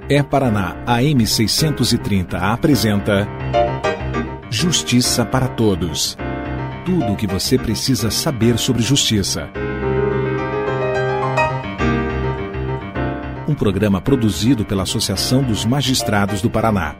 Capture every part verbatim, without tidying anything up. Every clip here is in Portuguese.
É Paraná A M seiscentos e trinta apresenta Justiça para Todos. Tudo o que você precisa saber sobre justiça. Um programa produzido pela Associação dos Magistrados do Paraná.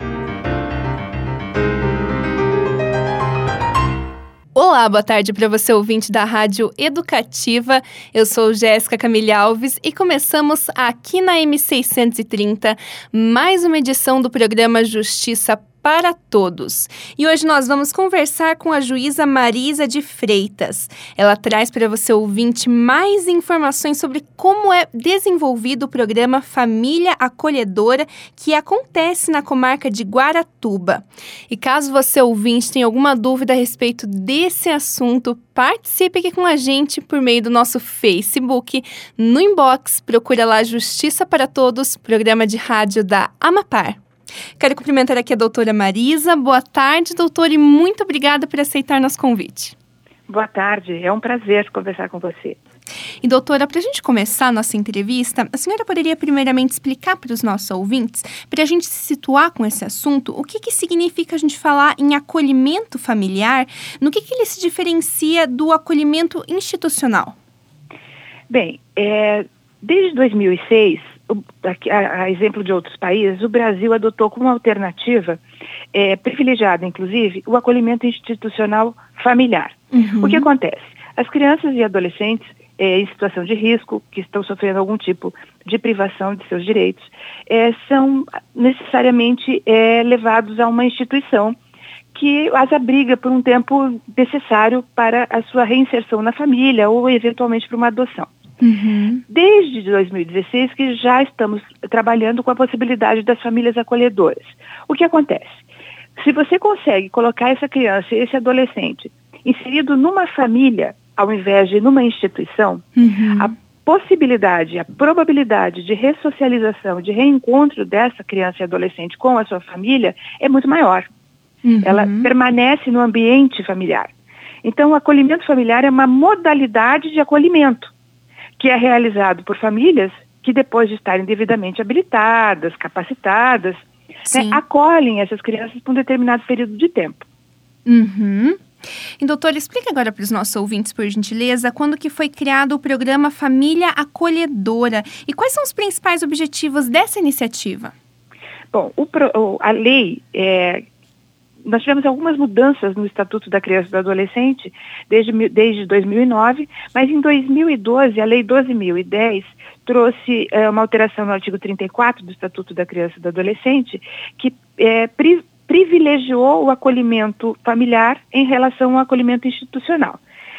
Olá, boa tarde para você, ouvinte da Rádio Educativa. Eu sou Jéssica Camille Alves e começamos aqui na M seiscentos e trinta mais uma edição do programa Justiça para Todos. E hoje nós vamos conversar com a juíza Marisa de Freitas. Ela traz para você, ouvinte, mais informações sobre como é desenvolvido o programa Família Acolhedora, que acontece na comarca de Guaratuba. E caso você, ouvinte, tenha alguma dúvida a respeito desse assunto, participe aqui com a gente por meio do nosso Facebook. No inbox, procura lá Justiça para Todos, programa de rádio da Amapar. Quero cumprimentar aqui a doutora Marisa. Boa tarde, doutora, e muito obrigada por aceitar nosso convite. Boa tarde, é um prazer conversar com você. E doutora, para a gente começar a nossa entrevista, a senhora poderia primeiramente explicar para os nossos ouvintes, para a gente se situar com esse assunto, o que, que significa a gente falar em acolhimento familiar, no que, que ele se diferencia do acolhimento institucional? Bem, é, desde dois mil e seis, A, a exemplo de outros países, o Brasil adotou como alternativa, é, privilegiada inclusive, o acolhimento institucional familiar. Uhum. O que acontece? As crianças e adolescentes é, em situação de risco, que estão sofrendo algum tipo de privação de seus direitos, é, são necessariamente é, levados a uma instituição que as abriga por um tempo necessário para a sua reinserção na família ou eventualmente para uma adoção. Uhum. Desde dois mil e dezesseis que já estamos trabalhando com a possibilidade das famílias acolhedoras. O que acontece? Se você consegue colocar essa criança, esse adolescente, inserido numa família, ao invés de numa instituição, uhum. a possibilidade, a probabilidade de ressocialização, de reencontro dessa criança e adolescente com a sua família é muito maior. Uhum. Ela permanece no ambiente familiar. Então, o acolhimento familiar é uma modalidade de acolhimento, que é realizado por famílias que, depois de estarem devidamente habilitadas, capacitadas, né, acolhem essas crianças por um determinado período de tempo. Uhum. E, doutora, explica agora para os nossos ouvintes, por gentileza, quando que foi criado o programa Família Acolhedora e quais são os principais objetivos dessa iniciativa? Bom, o, a lei... É, Nós tivemos algumas mudanças no Estatuto da Criança e do Adolescente desde, desde dois mil e nove, mas em dois mil e doze, a Lei doze mil e dez trouxe é, uma alteração no artigo trinta e quatro do Estatuto da Criança e do Adolescente que é, pri, privilegiou o acolhimento familiar em relação ao acolhimento institucional.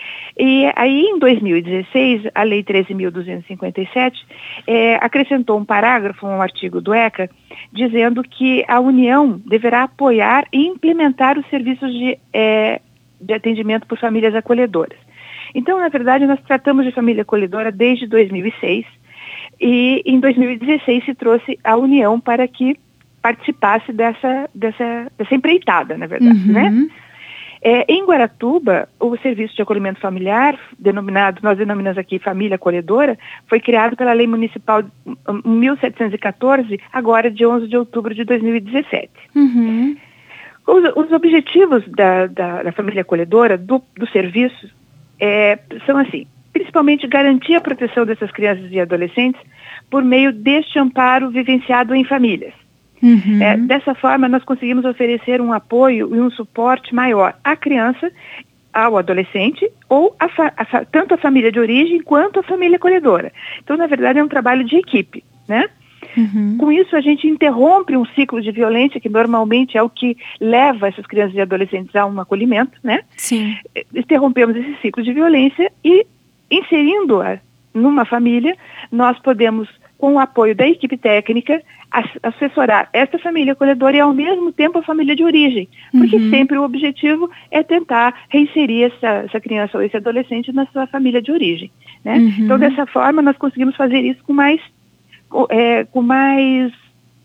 E aí, em dois mil e dezesseis, a Lei treze mil duzentos e cinquenta e sete é, acrescentou um parágrafo, um artigo do ECA, dizendo que a União deverá apoiar e implementar os serviços de, é, de atendimento por famílias acolhedoras. Então, na verdade, nós tratamos de família acolhedora desde dois mil e seis e em dois mil e dezesseis se trouxe a União para que participasse dessa, dessa, dessa empreitada, na verdade, uhum. né? É, em Guaratuba, o Serviço de Acolhimento Familiar, denominado, nós denominamos aqui Família Acolhedora, foi criado pela Lei Municipal mil setecentos e catorze, agora de onze de outubro de dois mil e dezessete. Uhum. Os, os objetivos da, da, da Família Acolhedora, do, do serviço, é, são assim, principalmente garantir a proteção dessas crianças e adolescentes por meio deste amparo vivenciado em famílias. Uhum. É, dessa forma, nós conseguimos oferecer um apoio e um suporte maior à criança, ao adolescente, ou a fa- a, tanto a família de origem quanto a família acolhedora. Então, na verdade, é um trabalho de equipe, né? Uhum. Com isso, a gente interrompe um ciclo de violência, que normalmente é o que leva essas crianças e adolescentes a um acolhimento, né? Sim. Interrompemos esse ciclo de violência e, inserindo-a numa família, nós podemos, com o apoio da equipe técnica, assessorar essa família acolhedora e, ao mesmo tempo, a família de origem. Porque uhum. sempre o objetivo é tentar reinserir essa, essa criança ou esse adolescente na sua família de origem, né? Uhum. Então, dessa forma, nós conseguimos fazer isso com mais, é, com mais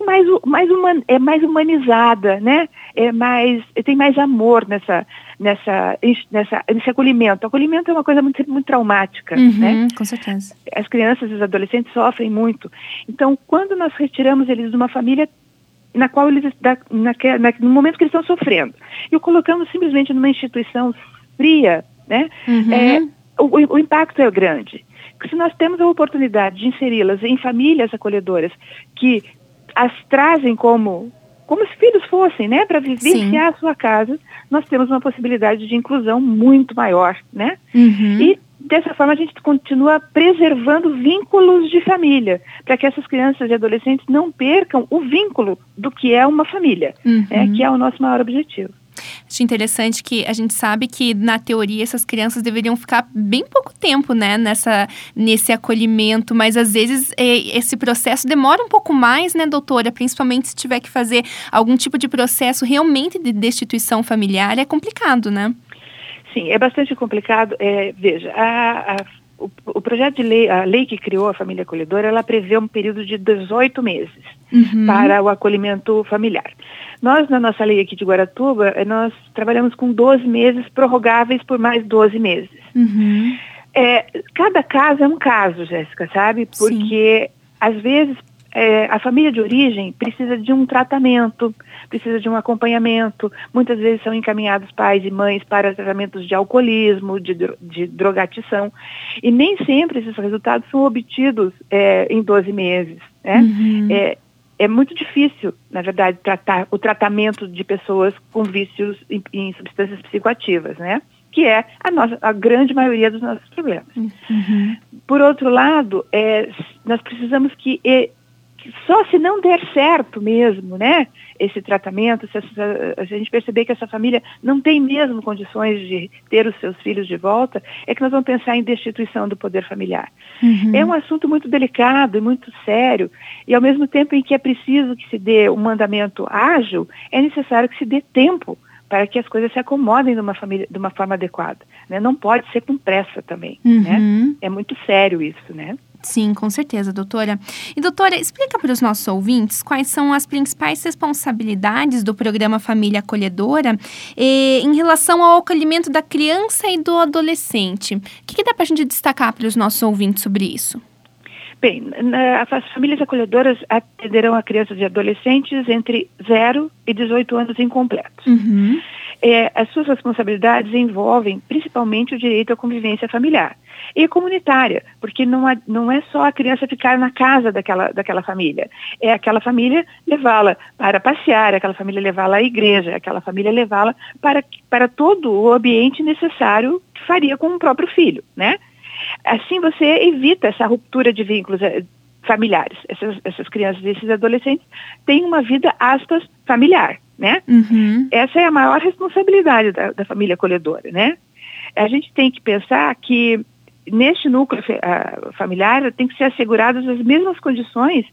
mais, mais human, é mais humanizada, né? É mais, tem mais amor nessa, nessa, nessa, nesse acolhimento. O acolhimento é uma coisa muito, muito traumática, uhum, né? Com certeza. As crianças e os adolescentes sofrem muito. Então, quando nós retiramos eles de uma família na qual eles, na, na, no momento que eles estão sofrendo, e o colocamos simplesmente numa instituição fria, né? Uhum. É, o, o impacto é grande. Se nós temos a oportunidade de inseri-las em famílias acolhedoras que as trazem como, como se filhos fossem, né, para vivenciar a sua casa, nós temos uma possibilidade de inclusão muito maior, né? Uhum. E dessa forma a gente continua preservando vínculos de família, para que essas crianças e adolescentes não percam o vínculo do que é uma família, uhum. né, que é o nosso maior objetivo. Acho interessante que a gente sabe que, na teoria, essas crianças deveriam ficar bem pouco tempo, né, nessa, nesse acolhimento, mas às vezes é, esse processo demora um pouco mais, né, doutora? Principalmente se tiver que fazer algum tipo de processo realmente de destituição familiar, é complicado, né? Sim, é bastante complicado. É, veja, a, a, o, o projeto de lei, a lei que criou a família acolhedora, ela prevê um período de dezoito meses uhum. para o acolhimento familiar. Nós, na nossa lei aqui de Guaratuba, nós trabalhamos com doze meses prorrogáveis por mais doze meses. Uhum. É, cada caso é um caso, Jéssica, sabe? Porque, Sim. às vezes, é, a família de origem precisa de um tratamento, precisa de um acompanhamento. Muitas vezes são encaminhados pais e mães para tratamentos de alcoolismo, de, de drogadição. E nem sempre esses resultados são obtidos é, em doze meses, né? Uhum. É, É muito difícil, na verdade, tratar o tratamento de pessoas com vícios em, em substâncias psicoativas, né? Que é a, nossa, a grande maioria dos nossos problemas. Uhum. Por outro lado, é, nós precisamos que, é, que só se não der certo mesmo, né, esse tratamento, se essa, a gente perceber que essa família não tem mesmo condições de ter os seus filhos de volta, é que nós vamos pensar em destituição do poder familiar. Uhum. É um assunto muito delicado e muito sério, e ao mesmo tempo em que é preciso que se dê um mandamento ágil, é necessário que se dê tempo para que as coisas se acomodem de uma, família, de uma forma adequada, né? Não pode ser com pressa também, uhum. né? É muito sério isso, né? Sim, com certeza, doutora. E, doutora, explica para os nossos ouvintes quais são as principais responsabilidades do programa Família Acolhedora eh, em relação ao acolhimento da criança e do adolescente. O que, que dá para a gente destacar para os nossos ouvintes sobre isso? Bem, na, as famílias acolhedoras atenderão a crianças e adolescentes entre zero e dezoito anos incompletos. Uhum. É, as suas responsabilidades envolvem principalmente o direito à convivência familiar e comunitária, porque não, há, não é só a criança ficar na casa daquela, daquela família, é aquela família levá-la para passear, é aquela família levá-la à igreja, é aquela família levá-la para, para todo o ambiente necessário que faria com o próprio filho, né? Assim você evita essa ruptura de vínculos familiares. Essas, essas crianças e esses adolescentes têm uma vida, aspas, familiar, né? Uhum. Essa é a maior responsabilidade da, da família acolhedora, né? A gente tem que pensar que neste núcleo uh, familiar tem que ser asseguradas as mesmas condições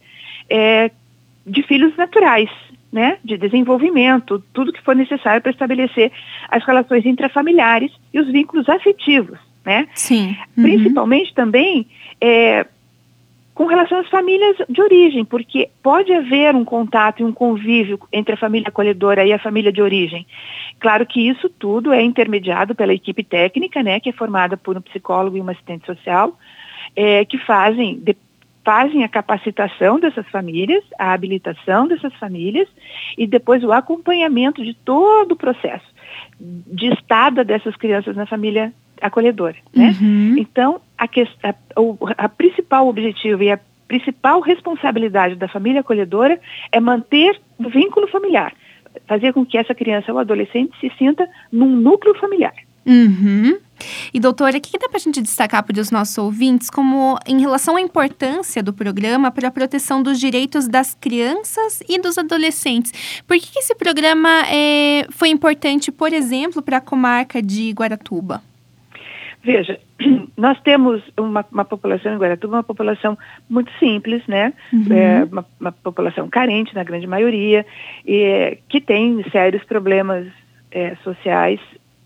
é, de filhos naturais, né? De desenvolvimento, tudo que for necessário para estabelecer as relações intrafamiliares e os vínculos afetivos, né? Sim. Uhum. Principalmente também é, com relação às famílias de origem, porque pode haver um contato e um convívio entre a família acolhedora e a família de origem. Claro que isso tudo é intermediado pela equipe técnica, né, que é formada por um psicólogo e uma assistente social, é, que fazem, de, fazem a capacitação dessas famílias, a habilitação dessas famílias e depois o acompanhamento de todo o processo de estada dessas crianças na família acolhedora, né? Uhum. Então, a, que, a, a, a principal objetivo e a principal responsabilidade da família acolhedora é manter o vínculo familiar, fazer com que essa criança ou adolescente se sinta num núcleo familiar. Uhum. E, doutora, o que dá para a gente destacar para os nossos ouvintes como em relação à importância do programa para a proteção dos direitos das crianças e dos adolescentes? Por que, que esse programa é, foi importante, por exemplo, para a comarca de Guaratuba? Veja, nós temos uma, uma população em Guaratuba, uma população muito simples, né? Uhum. É, uma, uma população carente, na grande maioria, e, que tem sérios problemas é, sociais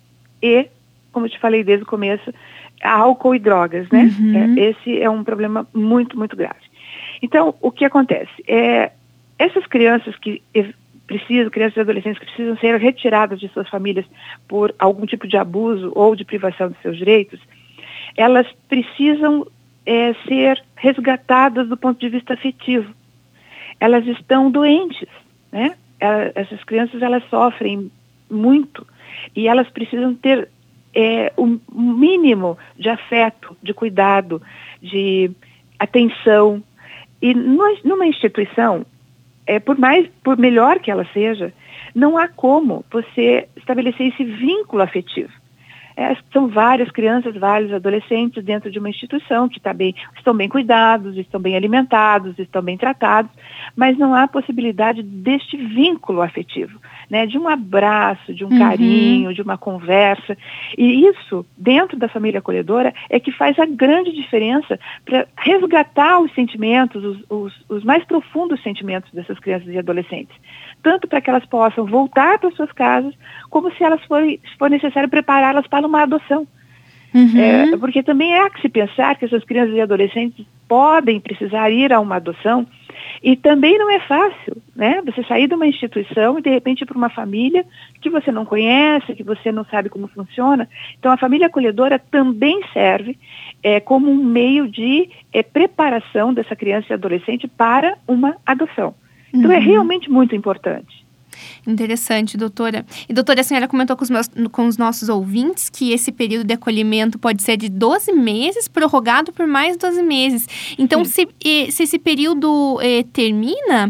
e, como eu te falei desde o começo, álcool e drogas, né? Uhum. É, esse é um problema muito, muito grave. Então, o que acontece? É, essas crianças que precisam, crianças e adolescentes que precisam ser retiradas de suas famílias por algum tipo de abuso ou de privação de seus direitos, elas precisam é, ser resgatadas do ponto de vista afetivo. Elas estão doentes, né? Essas crianças, elas sofrem muito e elas precisam ter é, um mínimo de afeto, de cuidado, de atenção. E numa instituição, é, por mais, por melhor que ela seja, não há como você estabelecer esse vínculo afetivo. É, são várias crianças, vários adolescentes dentro de uma instituição que tá bem, estão bem cuidados, estão bem alimentados, estão bem tratados, mas não há possibilidade deste vínculo afetivo, né, de um abraço, de um uhum. carinho, de uma conversa. E isso, dentro da família acolhedora, é que faz a grande diferença para resgatar os sentimentos, os, os, os mais profundos sentimentos dessas crianças e adolescentes. Tanto para que elas possam voltar para suas casas, como se elas forem, se for necessário prepará-las para uma adoção. Uhum. É, porque também há que se pensar que essas crianças e adolescentes podem precisar ir a uma adoção, e também não é fácil, né? Você sair de uma instituição e de repente ir para uma família que você não conhece, que você não sabe como funciona. Então a família acolhedora também serve é, como um meio de é, preparação dessa criança e adolescente para uma adoção. Então uhum. é realmente muito importante. Interessante, doutora. E, doutora, a senhora comentou com os, meus, com os nossos ouvintes que esse período de acolhimento pode ser de doze meses, prorrogado por mais doze meses. Então, se, se esse período eh, termina,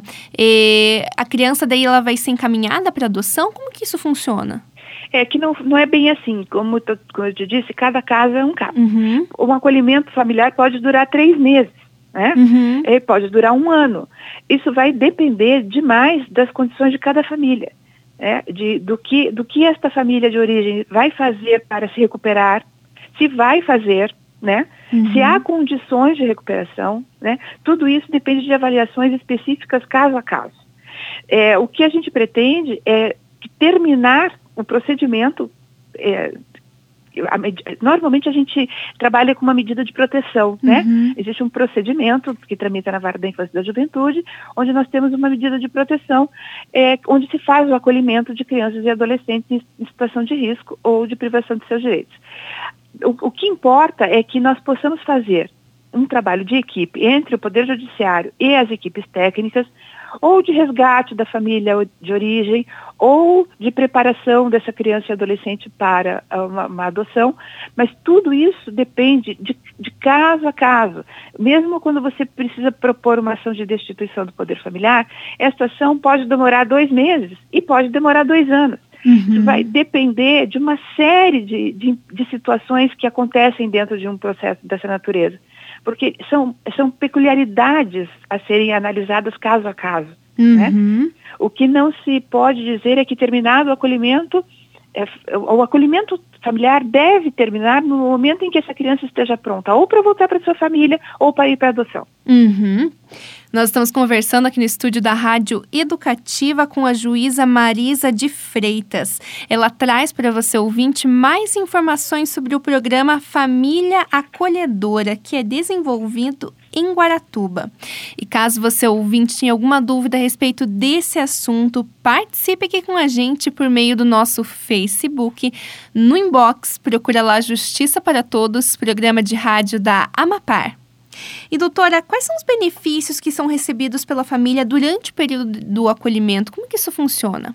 eh, a criança daí ela vai ser encaminhada para adoção? Como que isso funciona? É que não, não é bem assim. Como, como eu te disse, cada caso é um caso. Uhum. Um acolhimento familiar pode durar três meses. Né? Uhum. Ele pode durar um ano. Isso vai depender demais das condições de cada família, né? de, do, que, do que esta família de origem vai fazer para se recuperar, se vai fazer, né? Uhum. Se há condições de recuperação, né? Tudo isso depende de avaliações específicas caso a caso. É, o que a gente pretende é terminar o procedimento. É, Normalmente a gente trabalha com uma medida de proteção, né? Uhum. Existe um procedimento que tramita na Vara da Infância e da Juventude, onde nós temos uma medida de proteção, é, onde se faz o acolhimento de crianças e adolescentes em, em situação de risco ou de privação de seus direitos. O, o que importa é que nós possamos fazer um trabalho de equipe entre o Poder Judiciário e as equipes técnicas, ou de resgate da família de origem, ou de preparação dessa criança e adolescente para uma, uma adoção, mas tudo isso depende de, de caso a caso. Mesmo quando você precisa propor uma ação de destituição do poder familiar, essa ação pode demorar dois meses e pode demorar dois anos. Uhum. Isso vai depender de uma série de, de, de situações que acontecem dentro de um processo dessa natureza. Porque são, são peculiaridades a serem analisadas caso a caso. Uhum. Né? O que não se pode dizer é que terminado o acolhimento, é, o acolhimento familiar deve terminar no momento em que essa criança esteja pronta, ou para voltar para sua família, ou para ir para a adoção. Uhum. Nós estamos conversando aqui no estúdio da Rádio Educativa com a juíza Marisa de Freitas. Ela traz para você, ouvinte, mais informações sobre o programa Família Acolhedora, que é desenvolvido em Guaratuba. E caso você, ouvinte, tenha alguma dúvida a respeito desse assunto, participe aqui com a gente por meio do nosso Facebook. No inbox, procura lá Justiça para Todos, programa de rádio da Amapar. E, doutora, quais são os benefícios que são recebidos pela família durante o período do acolhimento? Como que isso funciona?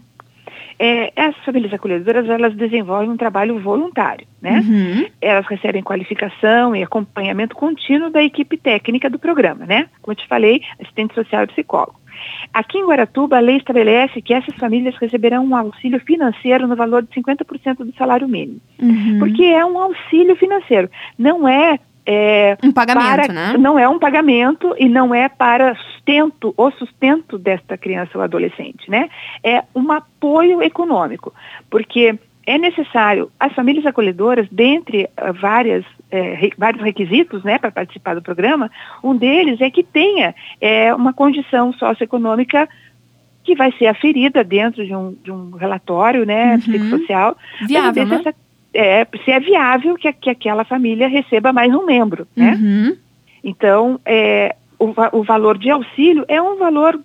É, as famílias acolhedoras, elas desenvolvem um trabalho voluntário, né? Uhum. Elas recebem qualificação e acompanhamento contínuo da equipe técnica do programa, né? Como eu te falei, assistente social e psicólogo. Aqui em Guaratuba, a lei estabelece que essas famílias receberão um auxílio financeiro no valor de cinquenta por cento do salário mínimo. Uhum. Porque é um auxílio financeiro, não é... É, um pagamento, para, né? Não é um pagamento e não é para sustento, o sustento desta criança ou adolescente, né? É um apoio econômico, porque é necessário, as famílias acolhedoras, dentre uh, várias, é, re, vários requisitos, né, para participar do programa, um deles é que tenha é, uma condição socioeconômica que vai ser aferida dentro de um, de um relatório, né, uhum. psicossocial. Viável, né? Essa, É, se é viável que, que aquela família receba mais um membro, né? Uhum. Então, é, o, o valor de auxílio é um valor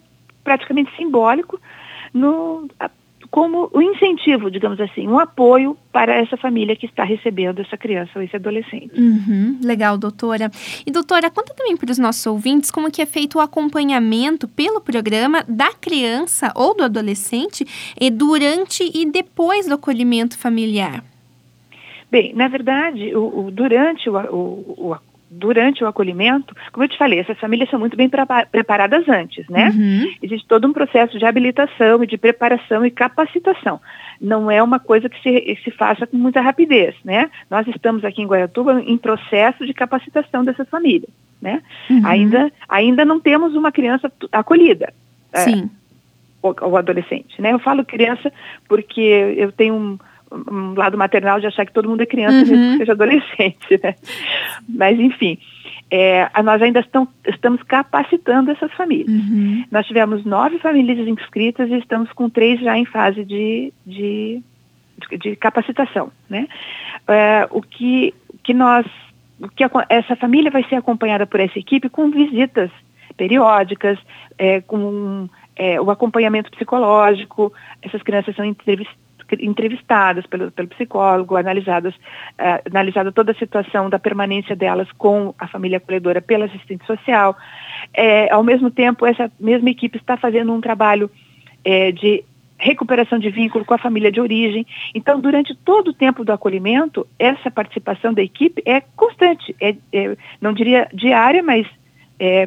praticamente simbólico, no, como o incentivo, digamos assim, um apoio para essa família que está recebendo essa criança ou esse adolescente. Uhum, legal, doutora. E doutora, conta também para os nossos ouvintes como que é feito o acompanhamento pelo programa da criança ou do adolescente e durante e depois do acolhimento familiar. Bem, na verdade, o, o, durante o, o, o Durante o acolhimento, como eu te falei, essas famílias são muito bem preparadas antes, né? Uhum. Existe todo um processo de habilitação e de preparação e capacitação. Não é uma coisa que se, se faça com muita rapidez, né? Nós estamos aqui em Guaiatuba em processo de capacitação dessas famílias, né? Uhum. Ainda, ainda não temos uma criança acolhida. Sim. É, ou, ou adolescente, né? Eu falo criança porque eu tenho um um lado maternal de achar que todo mundo é criança, uhum. mesmo que seja adolescente, né? Mas, enfim, é, nós ainda estão, estamos capacitando essas famílias. Uhum. Nós tivemos nove famílias inscritas e estamos com três já em fase de, de, de, de capacitação, né? É, o que, que nós, o que a, essa família vai ser acompanhada por essa equipe com visitas periódicas, é, com é, o acompanhamento psicológico. Essas crianças são entrevistadas entrevistadas pelo, pelo psicólogo, analisadas, uh, analisada toda a situação da permanência delas com a família acolhedora pela assistente social. É, ao mesmo tempo, essa mesma equipe está fazendo um trabalho é, de recuperação de vínculo com a família de origem. Então, durante todo o tempo do acolhimento, essa participação da equipe é constante, é, é, não diria diária, mas é,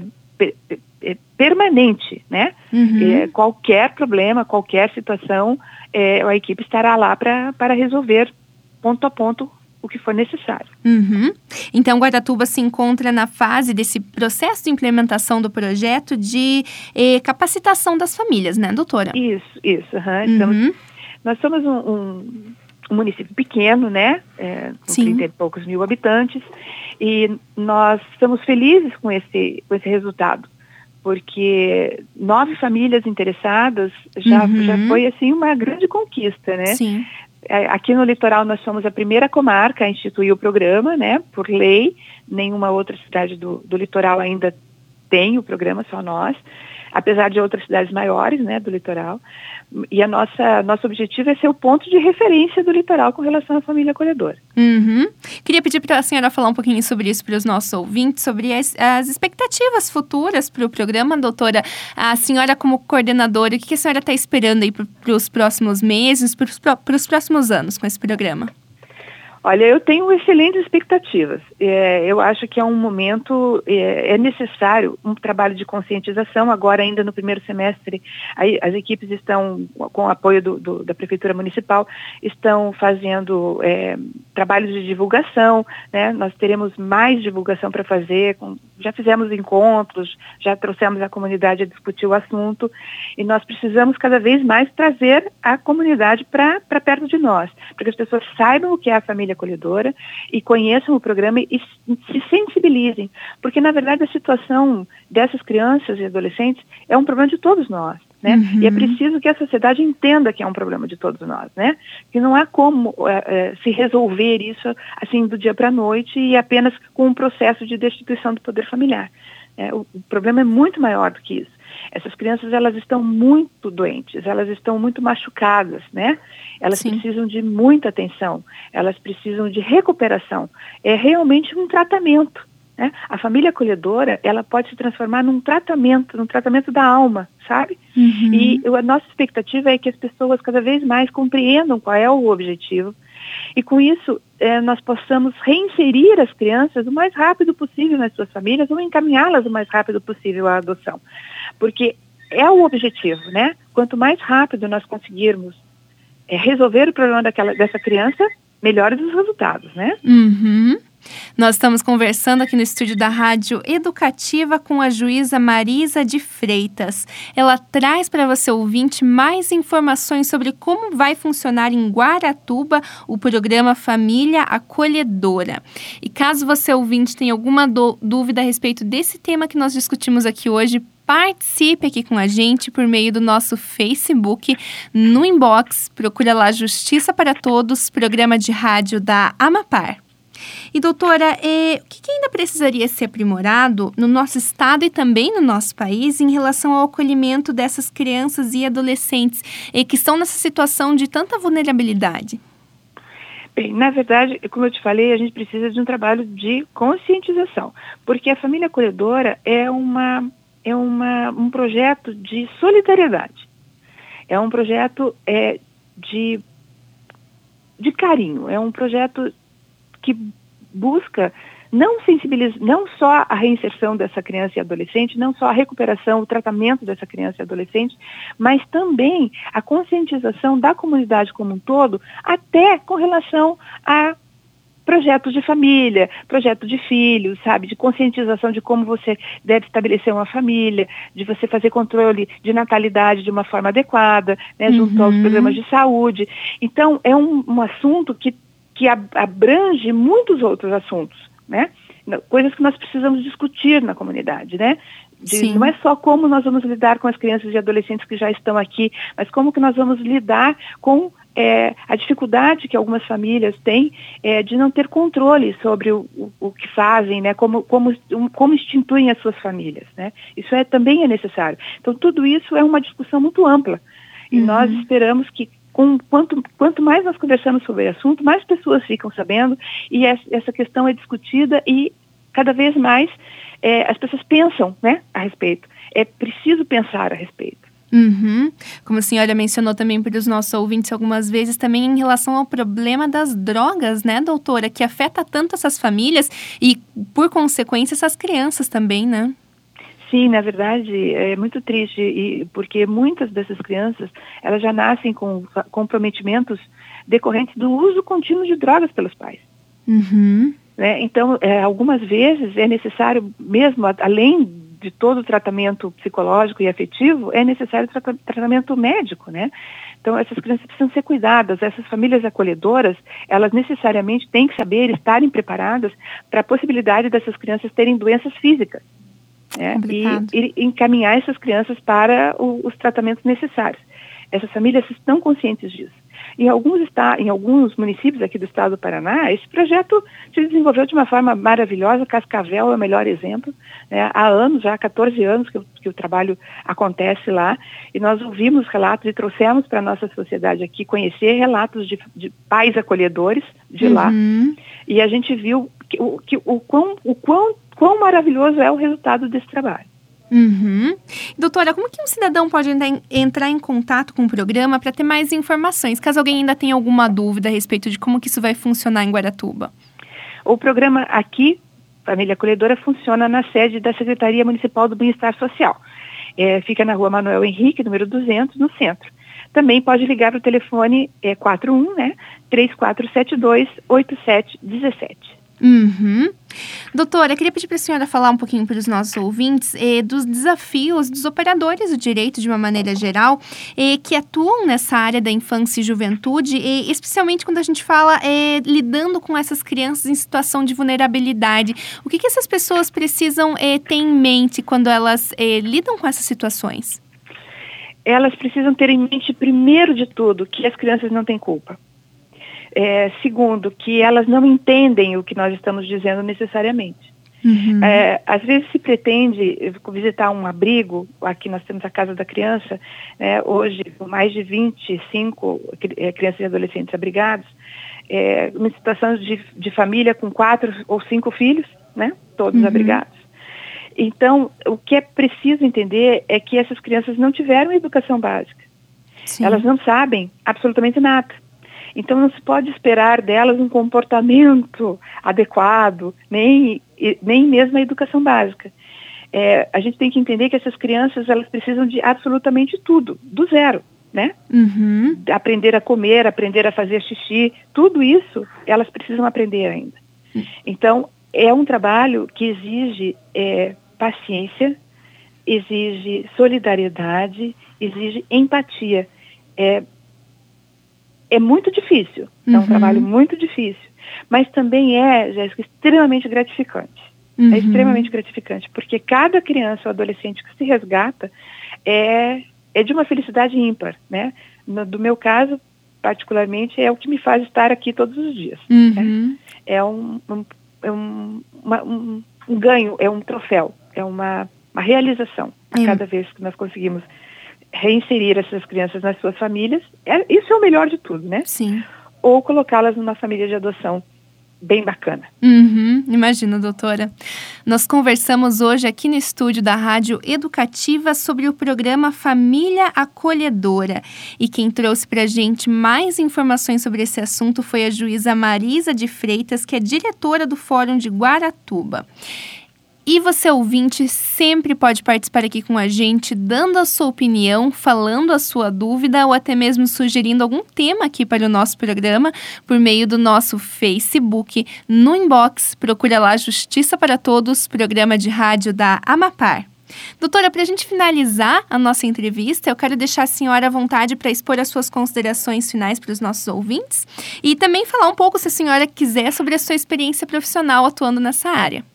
é permanente, né? Uhum. É, qualquer problema, qualquer situação, é, a equipe estará lá pra, para resolver ponto a ponto o que for necessário. Uhum. Então, Guaratuba se encontra na fase desse processo de implementação do projeto de eh, capacitação das famílias, né, doutora? Isso, isso. Uhum. Estamos, uhum. Nós somos um, um, um município pequeno, né? É, com Sim. trinta e poucos mil habitantes, e nós estamos felizes com esse, com esse resultado, porque nove famílias interessadas já, uhum. já foi, assim, uma grande conquista, né? Sim. Aqui no litoral nós somos a primeira comarca a instituir o programa, né? Por lei, nenhuma outra cidade do, do litoral ainda tem o programa, só nós, apesar de outras cidades maiores, né, do litoral. E a nossa, nosso objetivo é ser o ponto de referência do litoral com relação à família acolhedora. Uhum. Queria pedir para a senhora falar um pouquinho sobre isso para os nossos ouvintes, sobre as, as expectativas futuras para o programa, doutora. A senhora, como coordenadora, o que a senhora está esperando aí para os próximos meses, para os próximos anos com esse programa? Olha, eu tenho excelentes expectativas. É, eu acho que é um momento, é, é necessário um trabalho de conscientização. Agora, ainda no primeiro semestre, aí, as equipes estão, com o apoio do, do, da Prefeitura Municipal, estão fazendo é, trabalhos de divulgação, né? Nós teremos mais divulgação para fazer, com, já fizemos encontros, já trouxemos a comunidade a discutir o assunto, e nós precisamos cada vez mais trazer a comunidade para perto de nós, para que as pessoas saibam o que é a família acolhedora e conheçam o programa e se sensibilizem, porque na verdade a situação dessas crianças e adolescentes é um problema de todos nós, né? Uhum. E é preciso que a sociedade entenda que é um problema de todos nós, né? Que não há como é, é, se resolver isso assim do dia para a noite e apenas com um processo de destituição do poder familiar. É, o, o problema é muito maior do que isso. Essas crianças, elas estão muito doentes, elas estão muito machucadas, né? Elas Sim. precisam de muita atenção, elas precisam de recuperação. É realmente um tratamento, né? A família acolhedora, ela pode se transformar num tratamento, num tratamento da alma, sabe? Uhum. E a nossa expectativa é que as pessoas cada vez mais compreendam qual é o objetivo, e com isso eh, nós possamos reinserir as crianças o mais rápido possível nas suas famílias ou encaminhá-las o mais rápido possível à adoção. Porque é o objetivo, né? Quanto mais rápido nós conseguirmos é, resolver o problema daquela, dessa criança, melhores os resultados, né? Uhum. Nós estamos conversando aqui no estúdio da Rádio Educativa com a juíza Marisa de Freitas. Ela traz para você, ouvinte, mais informações sobre como vai funcionar em Guaratuba o programa Família Acolhedora. E caso você, ouvinte, tenha alguma dúvida a respeito desse tema que nós discutimos aqui hoje, participe aqui com a gente por meio do nosso Facebook, no inbox. Procura lá Justiça para Todos, programa de rádio da Amapar. E doutora, eh, o que, que ainda precisaria ser aprimorado no nosso estado e também no nosso país em relação ao acolhimento dessas crianças e adolescentes eh, que estão nessa situação de tanta vulnerabilidade? Bem, na verdade, como eu te falei, a gente precisa de um trabalho de conscientização, porque a família acolhedora é, uma, é uma, um projeto de solidariedade, é um projeto é, de, de carinho, é um projeto que busca não sensibilizar, não só a reinserção dessa criança e adolescente, não só a recuperação, o tratamento dessa criança e adolescente, mas também a conscientização da comunidade como um todo, até com relação a projetos de família, projeto de filhos, sabe, de conscientização de como você deve estabelecer uma família, de você fazer controle de natalidade de uma forma adequada, né, junto uhum. aos programas de saúde. Então, é um, um assunto que que abrange muitos outros assuntos, né? Coisas que nós precisamos discutir na comunidade, né? De, não é só como nós vamos lidar com as crianças e adolescentes que já estão aqui, mas como que nós vamos lidar com é, a dificuldade que algumas famílias têm é, de não ter controle sobre o, o, o que fazem, né? Como, como, como instituem as suas famílias, né? Isso é, também é necessário. Então, tudo isso é uma discussão muito ampla. E uhum. nós esperamos que Com, quanto, quanto mais nós conversamos sobre o assunto, mais pessoas ficam sabendo e essa, essa questão é discutida e cada vez mais é, as pessoas pensam, né, a respeito. É preciso pensar a respeito. Uhum. Como a senhora mencionou também para os nossos ouvintes algumas vezes, também em relação ao problema das drogas, né, doutora, que afeta tanto essas famílias e, por consequência, essas crianças também, né? Sim, na verdade, é muito triste, e, porque muitas dessas crianças, elas já nascem com comprometimentos decorrentes do uso contínuo de drogas pelos pais. Uhum. Né? Então, é, algumas vezes é necessário, mesmo além de todo o tratamento psicológico e afetivo, é necessário tra tratamento médico, né? Então, essas crianças precisam ser cuidadas, essas famílias acolhedoras, elas necessariamente têm que saber, estarem preparadas para a possibilidade dessas crianças terem doenças físicas. É, e, e encaminhar essas crianças para o, os tratamentos necessários. Essas famílias estão conscientes disso. Em alguns, está, em alguns municípios aqui do estado do Paraná, esse projeto se desenvolveu de uma forma maravilhosa. Cascavel é o melhor exemplo. Né? Há anos, já há quatorze anos que, que o trabalho acontece lá, e nós ouvimos relatos e trouxemos para a nossa sociedade aqui conhecer relatos de, de pais acolhedores de uhum. lá, e a gente viu que, o, que, o, quão, o quão Quão maravilhoso é o resultado desse trabalho. Uhum. Doutora, como que um cidadão pode entrar em contato com o programa para ter mais informações, caso alguém ainda tenha alguma dúvida a respeito de como que isso vai funcionar em Guaratuba? O programa aqui, Família Acolhedora, funciona na sede da Secretaria Municipal do Bem-Estar Social. É, fica na rua Manuel Henrique, número duzentos, no centro. Também pode ligar para o telefone é, quarenta e um, né, três quatro sete dois, oito sete um sete. Uhum. Doutora, eu queria pedir para a senhora falar um pouquinho para os nossos ouvintes eh, dos desafios dos operadores do direito de uma maneira geral eh, que atuam nessa área da infância e juventude, eh, especialmente quando a gente fala eh, lidando com essas crianças em situação de vulnerabilidade. O que, que essas pessoas precisam eh, ter em mente quando elas eh, lidam com essas situações? Elas precisam ter em mente, primeiro de tudo, que as crianças não têm culpa. É, segundo, que elas não entendem o que nós estamos dizendo necessariamente. Uhum. É, às vezes se pretende visitar um abrigo, aqui nós temos a Casa da Criança, é, hoje com mais de vinte e cinco crianças e adolescentes abrigados, é, uma situação de, de família com quatro ou cinco filhos, né, todos uhum. abrigados. Então, o que é preciso entender é que essas crianças não tiveram educação básica. Sim. Elas não sabem absolutamente nada. Então, não se pode esperar delas um comportamento adequado, nem, nem mesmo a educação básica. É, a gente tem que entender que essas crianças, elas precisam de absolutamente tudo, do zero, né? Uhum. Aprender a comer, aprender a fazer xixi, tudo isso elas precisam aprender ainda. Uhum. Então, é um trabalho que exige é, paciência, exige solidariedade, exige empatia. É, É muito difícil, é um uhum. trabalho muito difícil, mas também é, Jéssica, extremamente gratificante. Uhum. É extremamente gratificante, porque cada criança ou adolescente que se resgata é, é de uma felicidade ímpar, né? No, do meu caso, particularmente, é o que me faz estar aqui todos os dias. Uhum. Né? É, um, um, é um, uma, um, um ganho, é um troféu, é uma, uma realização a Uhum. cada vez que nós conseguimos reinserir essas crianças nas suas famílias. É, isso é o melhor de tudo, né? Sim. Ou colocá-las numa família de adoção bem bacana. Uhum, imagino, doutora. Nós conversamos hoje aqui no estúdio da Rádio Educativa sobre o programa Família Acolhedora. E quem trouxe para a gente mais informações sobre esse assunto foi a juíza Marisa de Freitas, que é diretora do Fórum de Guaratuba. E você, ouvinte, sempre pode participar aqui com a gente, dando a sua opinião, falando a sua dúvida ou até mesmo sugerindo algum tema aqui para o nosso programa por meio do nosso Facebook. No inbox, procura lá Justiça para Todos, programa de rádio da Amapar. Doutora, para a gente finalizar a nossa entrevista, eu quero deixar a senhora à vontade para expor as suas considerações finais para os nossos ouvintes e também falar um pouco, se a senhora quiser, sobre a sua experiência profissional atuando nessa área.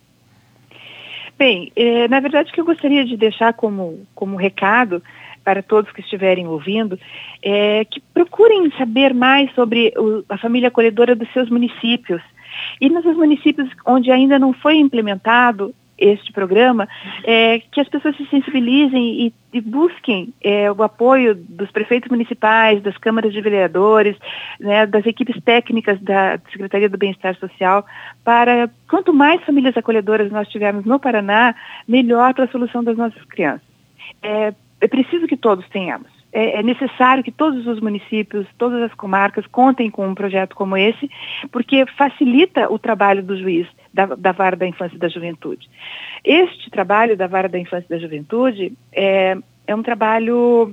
Bem, é, na verdade o que eu gostaria de deixar como, como recado para todos que estiverem ouvindo é que procurem saber mais sobre o, a família acolhedora dos seus municípios. E nos municípios onde ainda não foi implementado este programa, é, que as pessoas se sensibilizem e, e busquem é, o apoio dos prefeitos municipais, das câmaras de vereadores, né, das equipes técnicas da Secretaria do Bem-Estar Social, para quanto mais famílias acolhedoras nós tivermos no Paraná, melhor para a solução das nossas crianças. É, é preciso que todos tenhamos. É, é necessário que todos os municípios, todas as comarcas contem com um projeto como esse, porque facilita o trabalho do juiz da, da Vara da Infância e da Juventude. Este trabalho da Vara da Infância e da Juventude é, é um trabalho,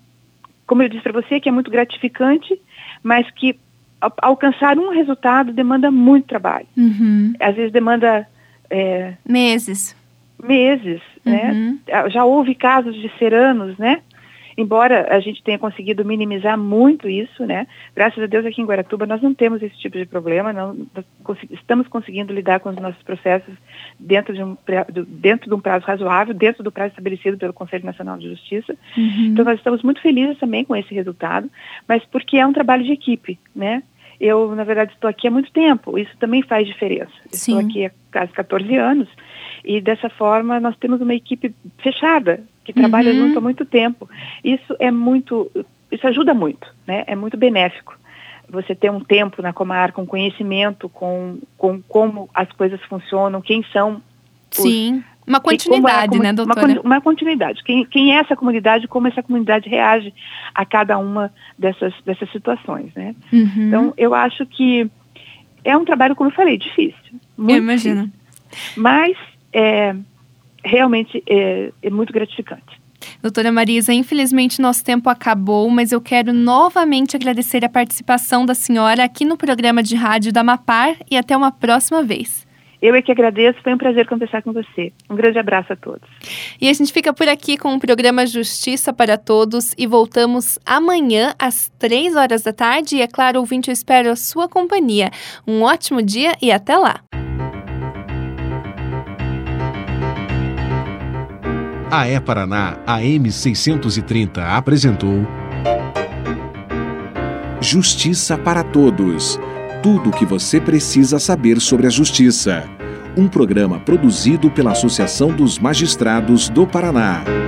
como eu disse para você, que é muito gratificante, mas que a, alcançar um resultado demanda muito trabalho. Uhum. Às vezes demanda... É, meses. Meses, uhum. né? Já houve casos de ser anos, né? Embora a gente tenha conseguido minimizar muito isso, né? Graças a Deus aqui em Guaratuba nós não temos esse tipo de problema, não, estamos conseguindo lidar com os nossos processos dentro de um, dentro de um prazo razoável, dentro do prazo estabelecido pelo Conselho Nacional de Justiça. Uhum. Então nós estamos muito felizes também com esse resultado, mas porque é um trabalho de equipe, né? Eu, na verdade, estou aqui há muito tempo, isso também faz diferença. Sim. Estou aqui há quase catorze anos e dessa forma nós temos uma equipe fechada, que trabalha uhum. junto há muito tempo. Isso é muito, isso ajuda muito, né? É muito benéfico. Você ter um tempo na comarca, um conhecimento com, com como as coisas funcionam, quem são os... Sim, uma continuidade, é a, né, doutora? Uma, uma continuidade. Quem, quem é essa comunidade, como essa comunidade reage a cada uma dessas, dessas situações, né? Uhum. Então, eu acho que é um trabalho, como eu falei, difícil. Muito eu imagino. Difícil, mas é, realmente é, é muito gratificante. Doutora Marisa, infelizmente nosso tempo acabou, mas eu quero novamente agradecer a participação da senhora aqui no programa de rádio da Amapar e até uma próxima vez. Eu é que agradeço, foi um prazer conversar com você. Um grande abraço a todos. E a gente fica por aqui com o programa Justiça para Todos e voltamos amanhã às três horas da tarde. E é claro, ouvinte, eu espero a sua companhia. Um ótimo dia e até lá. A E-Paraná, A M seiscentos e trinta, apresentou Justiça para Todos. Tudo o que você precisa saber sobre a justiça. Um programa produzido pela Associação dos Magistrados do Paraná.